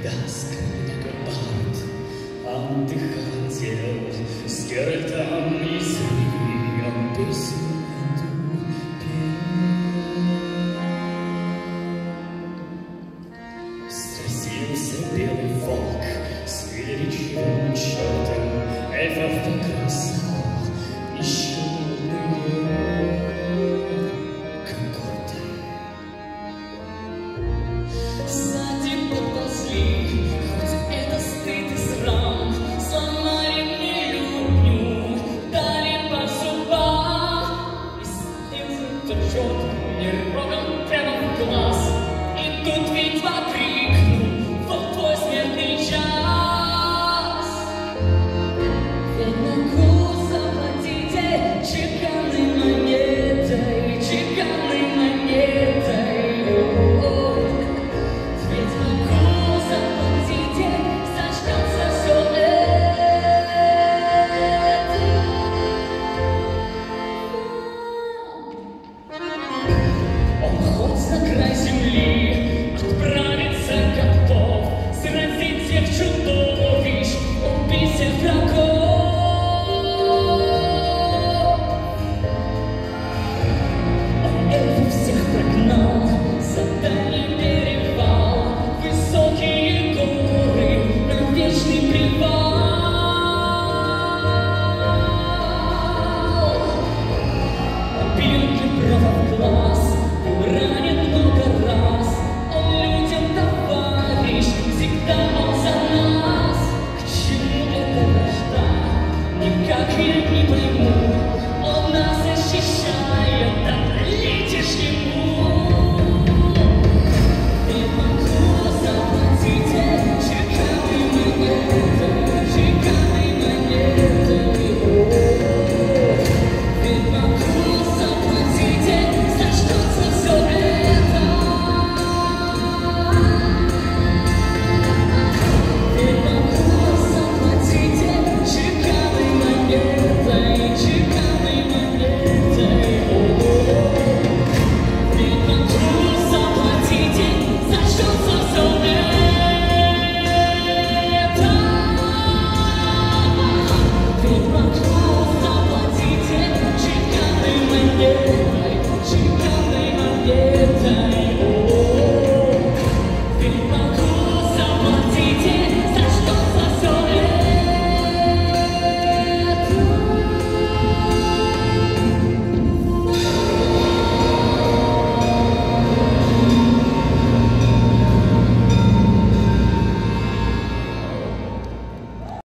Отдыхатель с Геральтом и Змеем песню эту пел. Сразился белый волк с величивым чертом, эльфов покрасал еще когорты. Сзади подползли, хоть это стыд и срам, сломали мне люблю, дали по зубам. И слезы течет мне рогом прямо в глаз, и тут ведьма крикну: вот твой смертный час. Ведьмаку заплатите чеканной монетой, чеканной монетой. На край земли отправиться готов, сразить всех чудовищ, убить всех врагов. Он эльфов всех прогнал за дальний перевал, высокие горы на вечный привал. Бил Деброва в глаз, ранен много раз, он людям товарищ, всегда он за нас. К чему эта вражда, никак я не пойму, он нас защищает, ответишь ему. Ведьмаку заплатите чеканной монетой, чеканной монетой. Ведьмаку заплатите, за что за все это? Ведьмаку заплатите чеканной монетой, чеканной монетой. Ведьмаку заплатите, за что за все это? Ведьмаку заплатите чеканной монетой, чеканной монетой.